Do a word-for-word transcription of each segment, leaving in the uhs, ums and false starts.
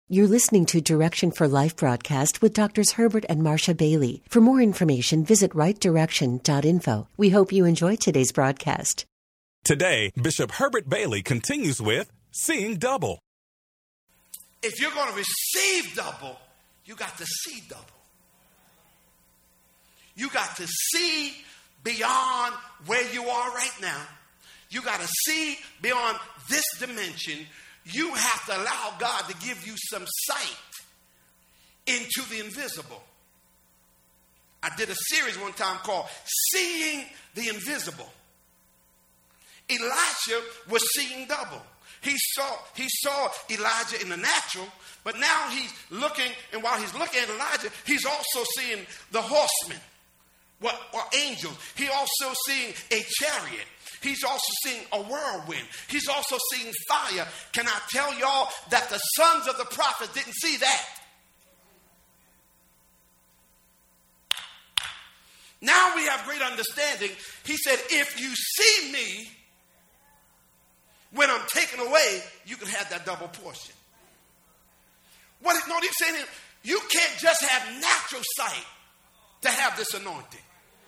You're listening to Direction for Life broadcast with Doctors Herbert and Marcia Bailey. For more information, visit right direction dot info. We hope you enjoy today's broadcast. Today, Bishop Herbert Bailey continues with Seeing Double. If you're going to receive double, you got to see double. You got to see beyond where you are right now. You got to see beyond this dimension. You have to allow God to give you some sight into the invisible. I did a series one time called Seeing the Invisible. Elisha was seeing double. He saw, he saw Elijah in the natural, but now he's looking, and while he's looking at Elijah, he's also seeing the horsemen, what, or angels. He also seeing a chariot. He's also seeing a whirlwind. He's also seeing fire. Can I tell y'all that the sons of the prophets didn't see that? Now we have great understanding. He said, if you see me when I'm taken away, you can have that double portion. What is, no, he's saying, you can't just have natural sight to have this anointing.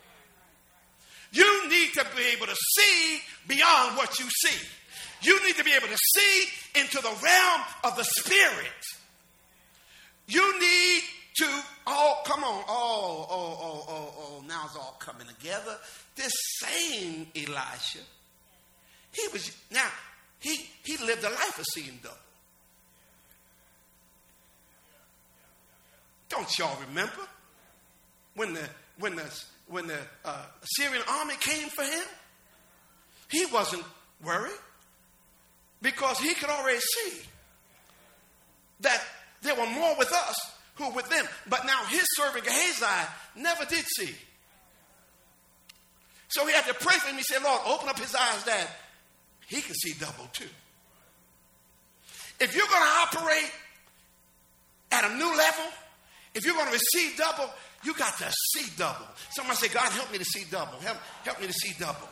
You need to be able to see beyond what you see. You need to be able to see into the realm of the spirit. You need to, oh, come on, oh, oh, oh, oh, oh, now it's all coming together. This same Elisha, he was, now, he, he lived a life of seeing double. Don't y'all remember when the, when the, When the uh, Syrian army came for him? He wasn't worried because he could already see that there were more with us who were with them. But now his servant Gehazi never did see. So he had to pray for him. He said, Lord, open up his eyes that he can see double too. If you're going to operate at a new level, if you're going to receive double, you got to see double. Somebody say, God, help me to see double. Help, help me to see double.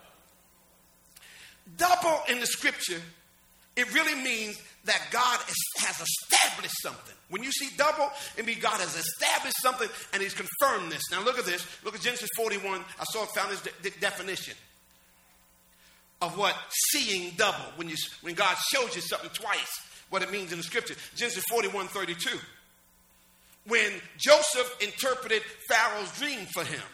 Double in the scripture, it really means that God has established something. When you see double, it means God has established something and he's confirmed this. Now look at this. Look at Genesis forty-one. I saw found this de- de- definition of what seeing double. When you when God shows you something twice, what it means in the scripture. Genesis forty-one thirty-two. When Joseph interpreted Pharaoh's dream for him.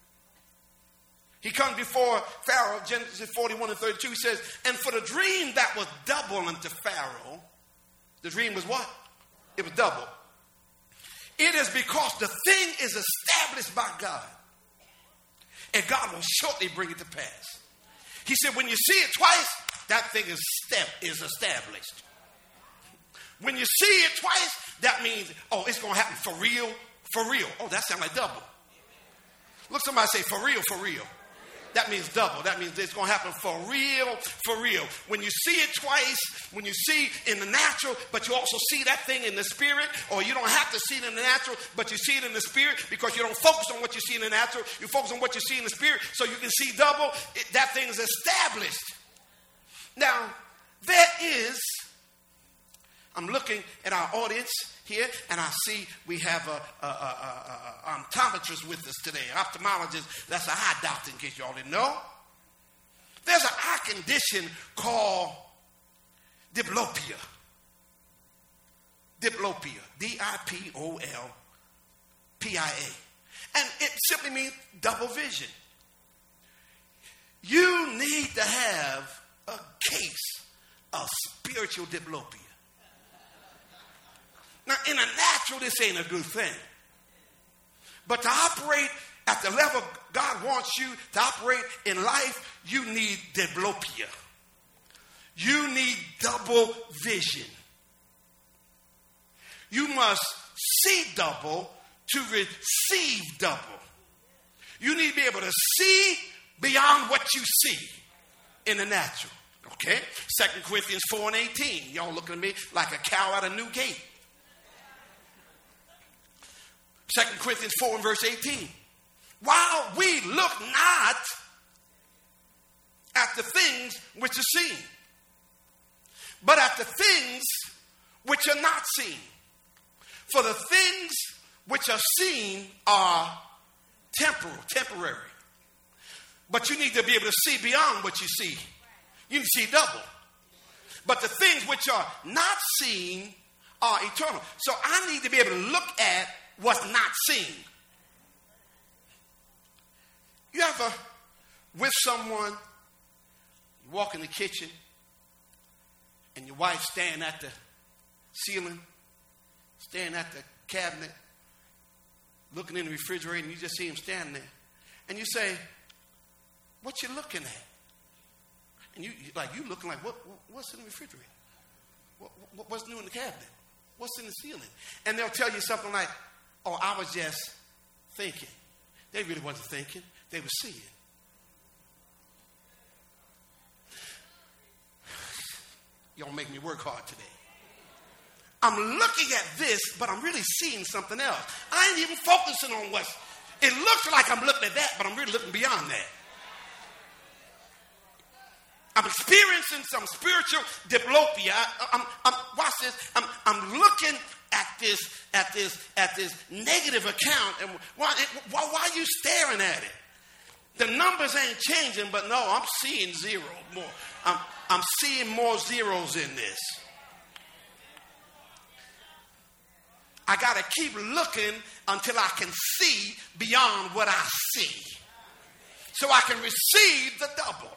He comes before Pharaoh, Genesis forty-one and thirty-two, he says, and for the dream that was double unto Pharaoh, the dream was what? It was double. It is because the thing is established by God, and God will shortly bring it to pass. He said, when you see it twice, that thing is, step, is established. When you see it twice, that means, oh, it's going to happen for real, for real. Oh, that sounds like double. Look, somebody say, for real, for real. That means double. That means it's going to happen for real, for real. When you see it twice, when you see in the natural, but you also see that thing in the spirit, or you don't have to see it in the natural, but you see it in the spirit because you don't focus on what you see in the natural. You focus on what you see in the spirit so you can see double. It, that thing is established. Now, there is... I'm looking at our audience here, and I see we have a, a, a, a, a optometrist with us today. Ophthalmologist, that's an eye doctor in case you all didn't know. There's an eye condition called diplopia. Diplopia. D I P O L P I A. And it simply means double vision. You need to have a case of spiritual diplopia. Now, in a natural, this ain't a good thing. But to operate at the level God wants you to operate in life, you need diplopia. You need double vision. You must see double to receive double. You need to be able to see beyond what you see in the natural. Okay? Second Corinthians four and eighteen. Y'all looking at me like a cow at a new gate. Second Corinthians four and verse eighteen. While we look not at the things which are seen, but at the things which are not seen. For the things which are seen are temporal, temporary. But you need to be able to see beyond what you see. You can see double. But the things which are not seen are eternal. So I need to be able to look at what's not seen. You ever with someone, you walk in the kitchen, and your wife standing at the ceiling, staring at the cabinet, looking in the refrigerator, and you just see him standing there. And you say, what you looking at? And you like you looking like, what, what's in the refrigerator? What, what, what's new in the cabinet? What's in the ceiling? And they'll tell you something like, oh, I was just thinking. They really wasn't thinking. They were seeing. Y'all make me work hard today. I'm looking at this, but I'm really seeing something else. I ain't even focusing on what's, it looks like I'm looking at that, but I'm really looking beyond that. I'm experiencing some spiritual diplopia. I, I'm, I'm, watch this. I'm, I'm looking at this, at this, at this negative account. And why, why, why are you staring at it? The numbers ain't changing, but no, I'm seeing zero more. I'm, I'm seeing more zeros in this. I got to keep looking until I can see beyond what I see, so I can receive the double.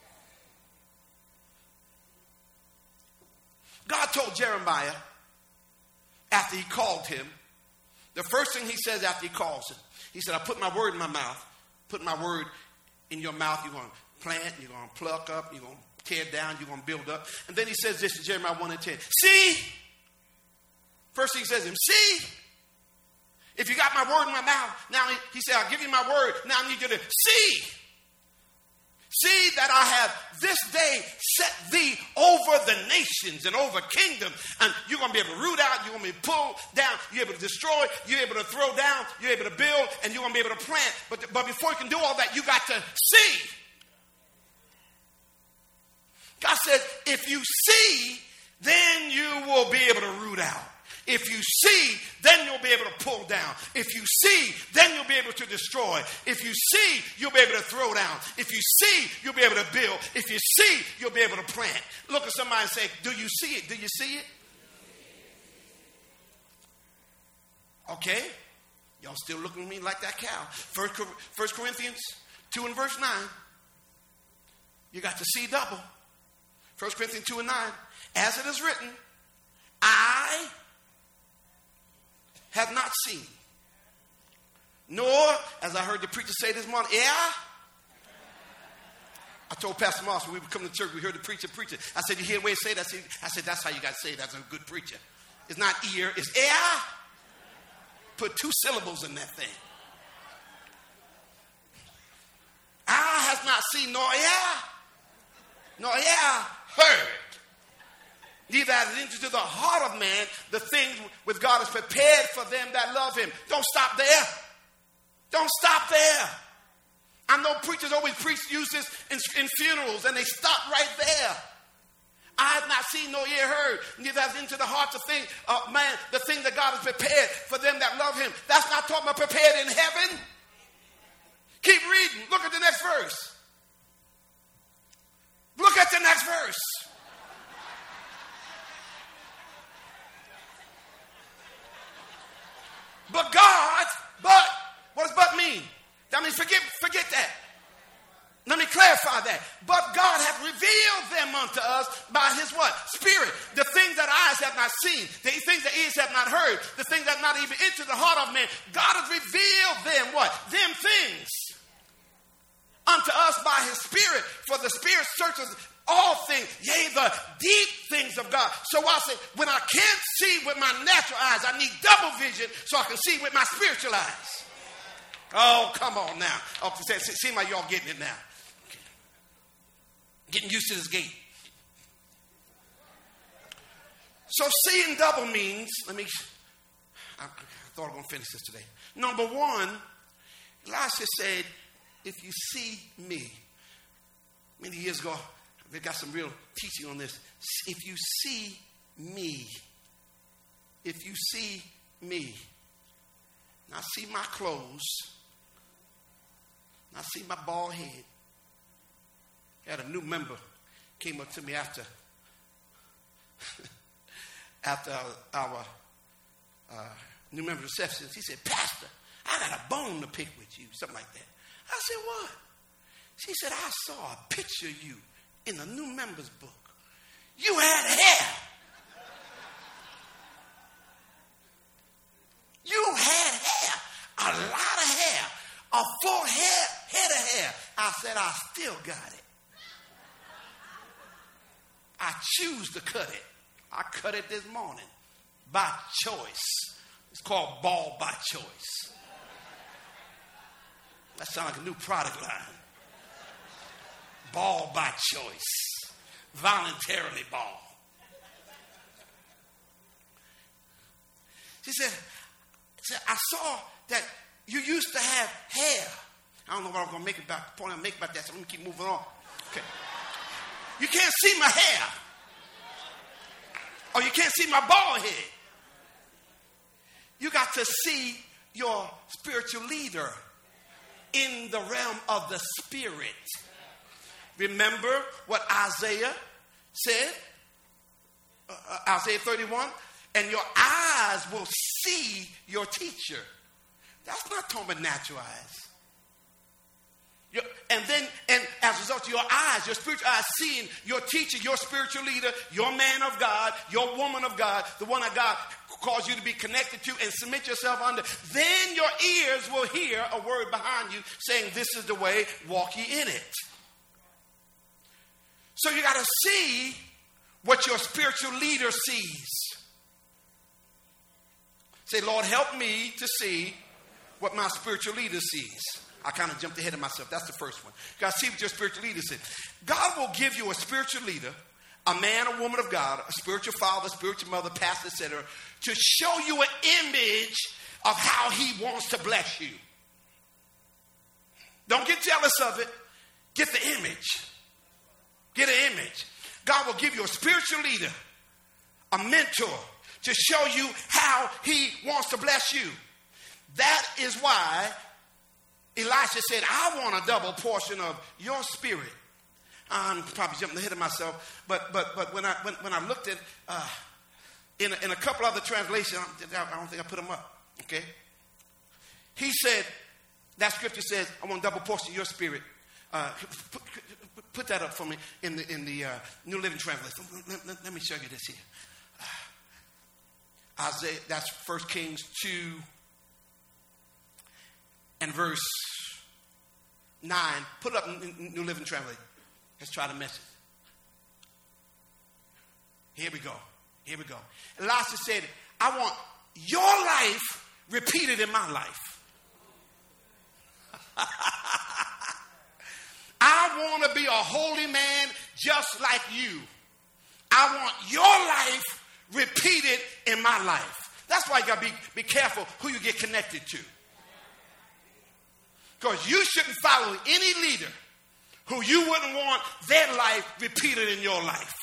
God told Jeremiah after he called him, the first thing he says after he calls him, he said, I put my word in my mouth, put my word in your mouth. You're going to plant, you're going to pluck up, you're going to tear down, you're going to build up. And then he says this in Jeremiah one and ten. See, first thing he says to him, see, if you got my word in my mouth, now he, he said, I'll give you my word. Now I need you to see. See that I have this day set thee over the nations and over kingdoms. And you're going to be able to root out. You're going to be pulled down. You're able to destroy. You're able to throw down. You're able to build. And you're going to be able to plant. But, but before you can do all that, you got to see. God says, if you see, then you will be able to root out. If you see, then you'll be able to pull down. If you see, then you'll be able to destroy. If you see, you'll be able to throw down. If you see, you'll be able to build. If you see, you'll be able to plant. Look at somebody and say, do you see it? Do you see it? Okay. Y'all still looking at me like that cow. First Corinthians two and verse nine. You got to see double. First Corinthians two and nine. As it is written, I have not seen, nor, as I heard the preacher say this morning, yeah. I told Pastor Moss when we would come to church, we heard the preacher preaching. I said, you hear the way he say that? I said, that's how you got to say it. That's a good preacher. It's not ear, it's air. Put two syllables in that thing. Eye has not seen, nor ear, nor ear heard. Neither has it entered to the heart of man the things which God has prepared for them that love him. Don't stop there. Don't stop there. I know preachers always preach, use this in, in funerals, and they stop right there. I have not seen nor ear heard, neither has it entered the heart the thing of man, the thing that God has prepared for them that love him. That's not talking about prepared in heaven. Keep reading. Look at the next verse. Look at the next verse. But God, but, what does but mean? That means forget, forget that. Let me clarify that. But God hath revealed them unto us by his what? Spirit. The things that eyes have not seen, the things that ears have not heard, the things that have not even entered the heart of man. God has revealed them what? Them things unto us by his Spirit. For the Spirit searches all things, yea, the deep things of God. So I say, when I can't see with my natural eyes, I need double vision so I can see with my spiritual eyes. Oh, come on now. Oh, it seems like y'all getting it now. Getting used to this game. So seeing double means, let me, I, I thought I was going to finish this today. Number one, Elisha said, if you see me, many years ago, we got some real teaching on this. If you see me, if you see me, and I see my clothes, and I see my bald head. Had a new member came up to me after after our, our uh, new member reception. He said, Pastor, I got a bone to pick with you, something like that. I said, what? She said, I saw a picture of you in the new members book. You had hair. You had hair, a lot of hair, a full head, head of hair. I said, I still got it. I choose to cut it. I cut it this morning by choice. It's called bald by choice. That sounds like a new product line. Bald by choice. Voluntarily bald. She said, said, I saw that you used to have hair. I don't know what I'm going to make about the point I'm making about that, so let me keep moving on. Okay. You can't see my hair. Or you can't see my bald head. You got to see your spiritual leader in the realm of the spirit. Remember what Isaiah said? Uh, Isaiah thirty-one. And your eyes will see your teacher. That's not talking about natural eyes. Your, and then, and as a result of your eyes, your spiritual eyes, seeing your teacher, your spiritual leader, your man of God, your woman of God, the one that God calls you to be connected to and submit yourself under, then your ears will hear a word behind you saying, this is the way, walk ye in it. So you got to see what your spiritual leader sees. Say, Lord, help me to see what my spiritual leader sees. I kind of jumped ahead of myself. That's the first one. You got to see what your spiritual leader sees. God will give you a spiritual leader, a man or woman of God, a spiritual father, spiritual mother, pastor, et cetera, to show you an image of how he wants to bless you. Don't get jealous of it. Get the image. Get an image. God will give you a spiritual leader, a mentor, to show you how he wants to bless you. That is why Elisha said, I want a double portion of your spirit. I'm probably jumping ahead of myself, but but but when I when, when I looked at uh, in a, in a couple other translations, I don't think I put them up. Okay, he said that scripture says, I want a double portion of your spirit. Uh, put, put that up for me in the in the uh, New Living Translation. Let, let, let me show you this here. Isaiah, that's First Kings two and verse nine. Put it up in New Living Translation. Let's try the message. Here we go. Here we go. Elisha said, I want your life repeated in my life. I want to be a holy man just like you. I want your life repeated in my life. That's why you got to be, be careful who you get connected to. Because you shouldn't follow any leader who you wouldn't want their life repeated in your life.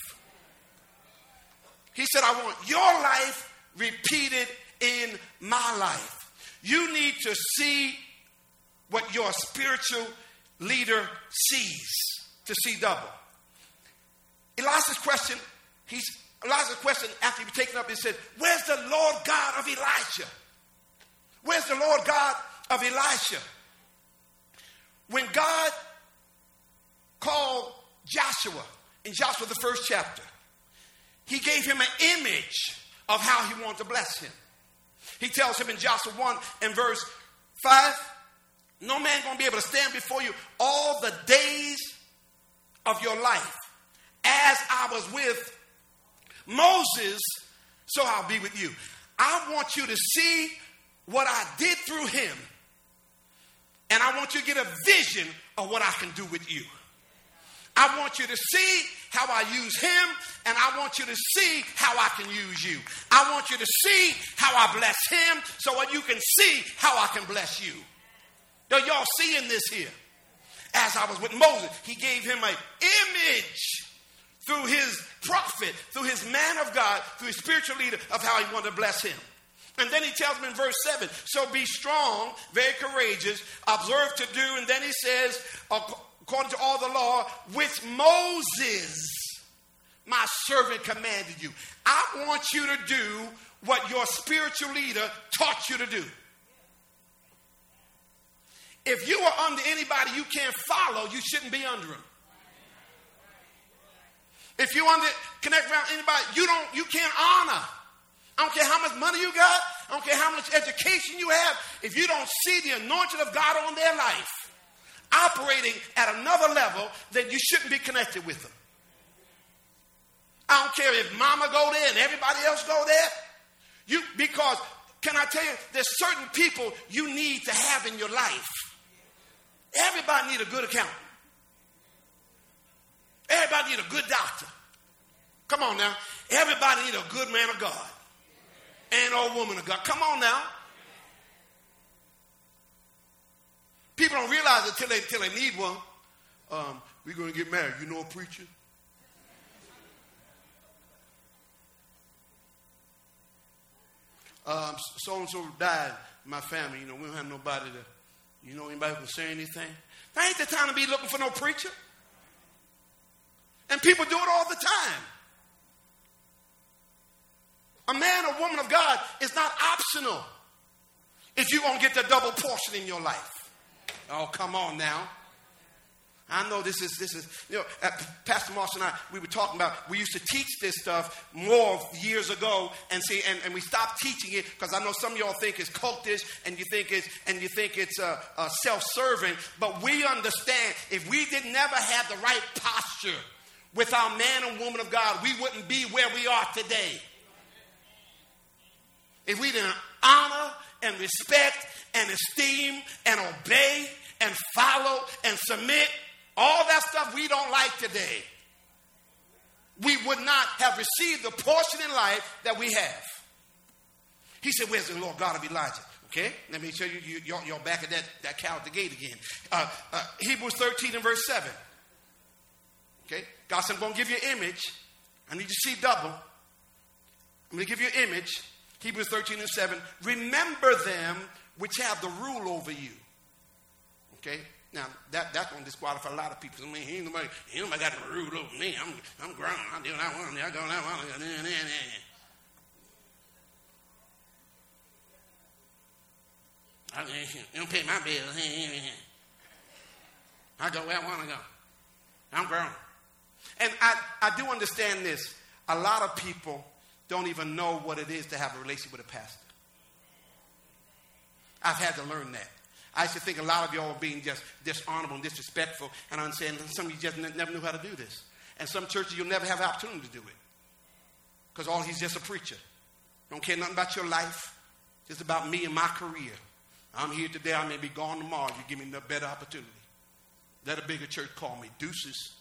He said, I want your life repeated in my life. You need to see what your spiritual leader sees, to see double. Elisha's question, he's Elisha's question after he was taken up, he said, where's the Lord God of Elisha? Where's the Lord God of Elisha? When God called Joshua in Joshua the first chapter, he gave him an image of how he wanted to bless him. He tells him in Joshua one and verse five, no man going to be able to stand before you all the days of your life. As I was with Moses, so I'll be with you. I want you to see what I did through him. And I want you to get a vision of what I can do with you. I want you to see how I use him, and I want you to see how I can use you. I want you to see how I bless him so that you can see how I can bless you. Are y'all seeing this here? As I was with Moses, he gave him an image through his prophet, through his man of God, through his spiritual leader, of how he wanted to bless him. And then he tells him in verse seven, so be strong, very courageous, observe to do. And then he says, according to all the law, which Moses, my servant, commanded you. I want you to do what your spiritual leader taught you to do. If you are under anybody you can't follow, you shouldn't be under him. If you under connect around anybody you don't you can't honor. I don't care how much money you got. I don't care how much education you have. If you don't see the anointing of God on their life operating at another level, then you shouldn't be connected with them. I don't care if mama go there and everybody else go there. You because can I tell you, there's certain people you need to have in your life. Everybody need a good accountant. Everybody need a good doctor. Come on now. Everybody need a good man of God. And a woman of God. Come on now. People don't realize it until they, until they need one. Um, we're going to get married. You know a preacher? Um, so-and-so died in my family. You know, we don't have nobody to, you know, anybody who can say anything. That ain't the time to be looking for no preacher. And people do it all the time. A man or woman of God is not optional if you're going to get the double portion in your life. Oh, come on now. I know this is, this is, you know, Pastor Marshall and I, we were talking about, we used to teach this stuff more years ago, and see, and, and we stopped teaching it because I know some of y'all think it's cultish, and you think it's, and you think it's uh, uh, self-serving, but we understand if we did never have the right posture with our man and woman of God, we wouldn't be where we are today. If we didn't honor and respect and esteem and obey and follow and submit, all that stuff we don't like today, we would not have received the portion in life that we have. He said, where's the Lord God of Elijah? Okay, let me show you, you you're, you're back at that, that cow at the gate again. Uh, uh, Hebrews thirteen and verse seven. Okay, God said, I'm going to give you an image. I need you to see double. I'm going to give you an image. Hebrews thirteen and seven. Remember them which have the rule over you. Okay, now that, that's going to disqualify a lot of people. I mean, ain't nobody, ain't nobody got the rule over me. I'm, I'm grown. I do what I want. I go what I want. I don't pay my bills. I go where I want to go. I'm grown. And I, I do understand this. A lot of people don't even know what it is to have a relationship with a pastor. I've had to learn that. I used to think a lot of y'all were being just dishonorable and disrespectful, and I'm saying some of you just n- never knew how to do this. And some churches, you'll never have the opportunity to do it because all he's just a preacher. Don't care nothing about your life, just about me and my career. I'm here today, I may be gone tomorrow. You give me a better opportunity. Let a bigger church call me. Deuces.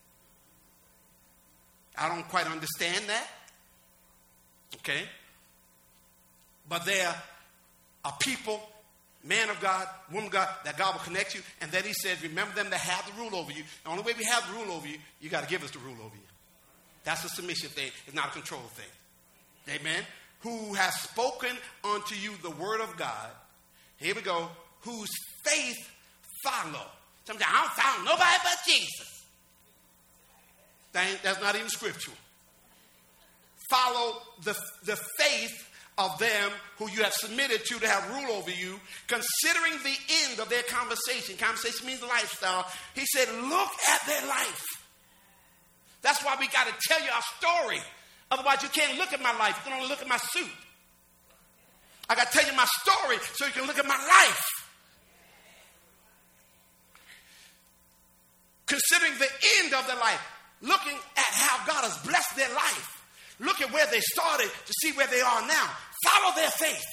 I don't quite understand that. Okay? But there are people, man of God, woman of God, that God will connect you. And then he says, remember them that have the rule over you. The only way we have the rule over you, you got to give us the rule over you. That's a submission thing. It's not a control thing. Amen? Who has spoken unto you the word of God. Here we go. Whose faith follow. Sometimes I don't follow nobody but Jesus. That ain't, that's not even scriptural. Follow the, the faith of them who you have submitted to to have rule over you, considering the end of their conversation. Conversation means lifestyle. He said, look at their life. That's why we got to tell you our story. Otherwise, you can't look at my life. You can only look at my suit. I got to tell you my story so you can look at my life. Considering the end of their life, looking at how God has blessed their life. Look at where they started to see where they are now. Follow their faith.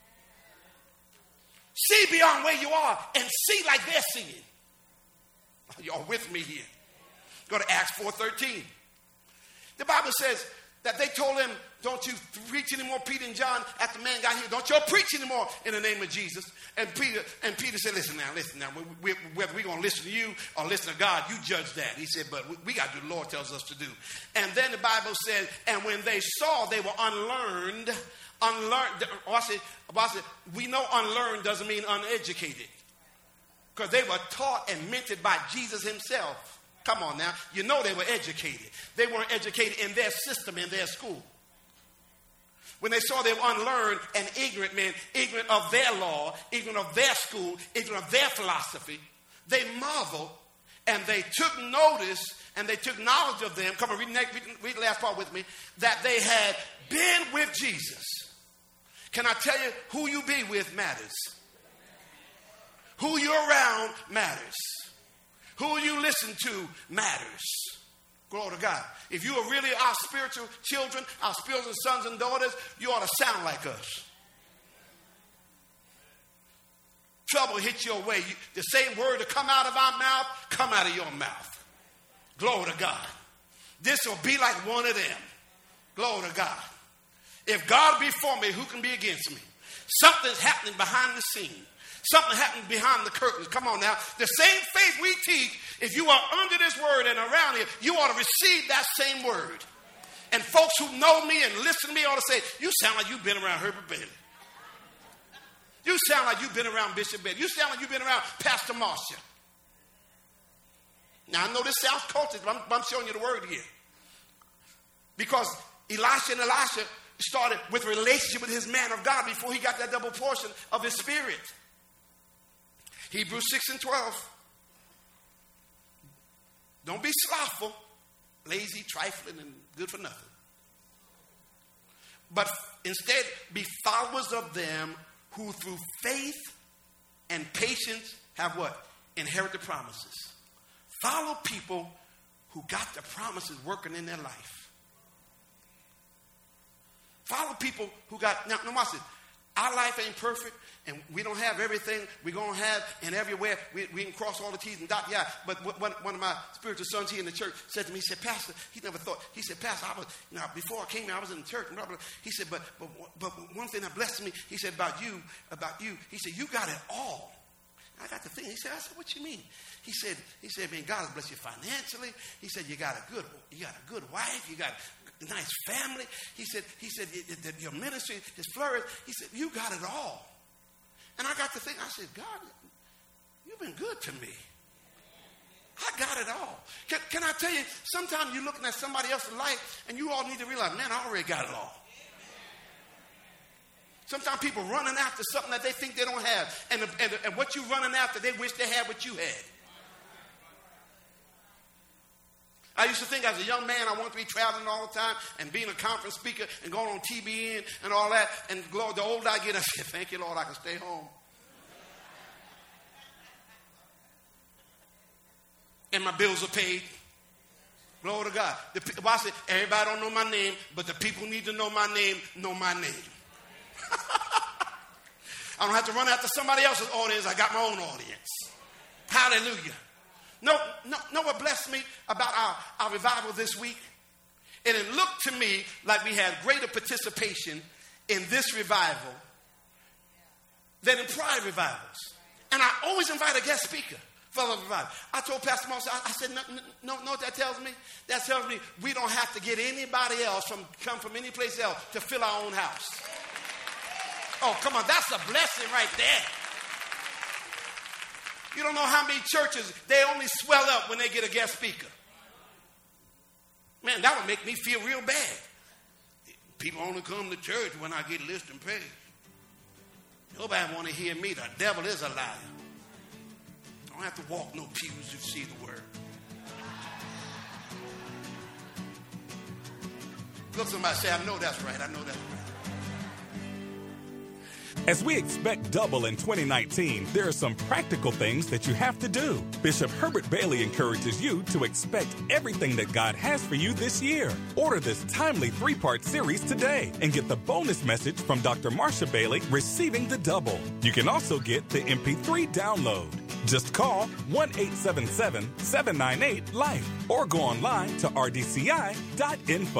See beyond where you are and see like they're seeing. Y'all with me here? Go to Acts four thirteen. The Bible says that they told him don't you preach anymore, Peter and John, after the man got here. Don't y'all preach anymore in the name of Jesus. And Peter and Peter said, listen now, listen now. We, we, whether we're going to listen to you or listen to God, you judge that. He said, but we, we got to do what the Lord tells us to do. And then the Bible said, and when they saw they were unlearned, unlearned, I said, I said, we know unlearned doesn't mean uneducated. Because they were taught and mentored by Jesus himself. Come on now. You know they were educated. They weren't educated in their system, in their school. When they saw they were unlearned and ignorant men, ignorant of their law, ignorant of their school, ignorant of their philosophy, they marveled and they took notice and they took knowledge of them. Come on, read, read, read the last part with me. That they had been with Jesus. Can I tell you, who you be with matters. Who you're around matters. Who you listen to matters. Glory to God. If you are really our spiritual children, our spiritual sons and daughters, you ought to sound like us. Trouble hits your way. You, the same word to come out of our mouth, come out of your mouth. Glory to God. This will be like one of them. Glory to God. If God be for me, who can be against me? Something's happening behind the scene. Something happened behind the curtains. Come on now. The same faith we teach, if you are under this word and around here, you ought to receive that same word. And folks who know me and listen to me ought to say, you sound like you've been around Herbert Bailey. You sound like you've been around Bishop Bailey. You sound like you've been around Pastor Marcia. Now, I know this sounds cultish, but I'm, I'm showing you the word here. Because Elisha and Elisha started with a relationship with his man of God before he got that double portion of his spirit. Hebrews six and twelve. Don't be slothful, lazy, trifling, and good for nothing. But instead, be followers of them who through faith and patience have what? Inherit the promises. Follow people who got the promises working in their life. Follow people who got, now, now watch this. Our life ain't perfect, and we don't have everything we're going to have, and everywhere we, we can cross all the T's and dot the I. But one, one of my spiritual sons here in the church said to me, he said, Pastor, he never thought, he said, Pastor, I was, you know, before I came here, I was in the church, and blah, blah, blah. He said, but, but, but one thing that blessed me, he said, about you, about you, he said, you got it all. I got the thing. He said, I said, what you mean? He said, he said, man, God has blessed you financially. He said, you got a good, you got a good wife, you got a nice family. He said, he said, that your ministry is flourished. He said, you got it all. And I got to think, I said, God, you've been good to me. I got it all. Can, can I tell you, sometimes you're looking at somebody else's life and you all need to realize, man, I already got it all. Sometimes people running after something that they think they don't have. And, and, and what you running after, they wish they had what you had. I used to think as a young man, I wanted to be traveling all the time and being a conference speaker and going on T B N and all that. And Lord, the older I get, I said, thank you, Lord, I can stay home. And my bills are paid. Glory to God. The, well, I said, everybody don't know my name, but the people who need to know my name know my name. I don't have to run after somebody else's audience. I got my own audience. Hallelujah. No, no, know what blessed me about our, our revival this week? And it looked to me like we had greater participation in this revival than in prior revivals. And I always invite a guest speaker for the revival. I told Pastor Moss, I, I said, no, no, no, what that tells me? That tells me we don't have to get anybody else from come from any place else to fill our own house. Oh, come on, that's a blessing right there. You don't know how many churches, they only swell up when they get a guest speaker. Man, that would make me feel real bad. People only come to church when I get list and paid. Nobody want to hear me. The devil is a liar. I don't have to walk no pews to see the word. Look, somebody say, I know that's right. I know that's right. As we expect double in twenty nineteen, there are some practical things that you have to do. Bishop Herbert Bailey encourages you to expect everything that God has for you this year. Order this timely three-part series today and get the bonus message from Doctor Marcia Bailey, Receiving the Double. You can also get the M P three download. Just call one eight seven seven, seven nine eight, LIFE or go online to r d c i dot info.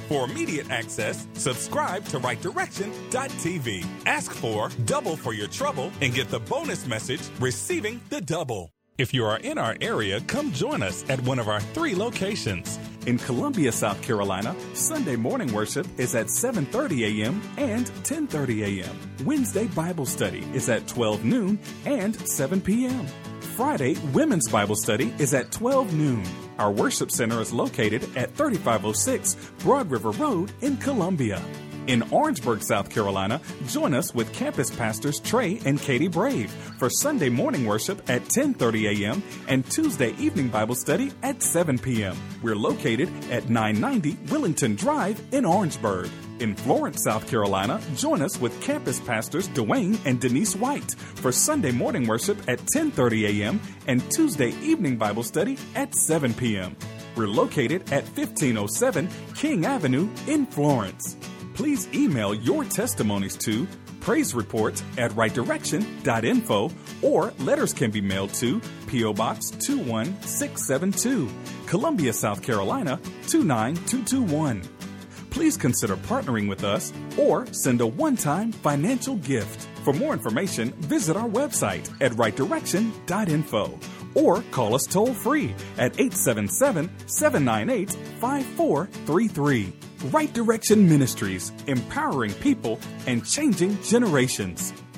For immediate access, subscribe to right direction dot t v. Ask for Double for Your Trouble and get the bonus message, Receiving the Double. If you are in our area, come join us at one of our three locations. In Columbia, South Carolina, Sunday morning worship is at seven thirty a.m. and ten thirty a.m. Wednesday Bible study is at twelve noon and seven p.m. Friday Women's Bible study is at twelve noon. Our worship center is located at thirty-five oh six Broad River Road in Columbia. In Orangeburg, South Carolina, join us with campus pastors Trey and Katie Brave for Sunday morning worship at ten thirty a.m. and Tuesday evening Bible study at seven p.m. We're located at nine ninety Willington Drive in Orangeburg. In Florence, South Carolina, join us with campus pastors Dwayne and Denise White for Sunday morning worship at ten thirty a.m. and Tuesday evening Bible study at seven p.m. We're located at fifteen oh seven King Avenue in Florence. Please email your testimonies to praise report at right direction dot info, or letters can be mailed to P O. Box two one six seven two, Columbia, South Carolina two nine two two one. Please consider partnering with us or send a one-time financial gift. For more information, visit our website at right direction dot info or call us toll-free at eight seven seven, seven nine eight, five four three three. Right Direction Ministries, empowering people and changing generations.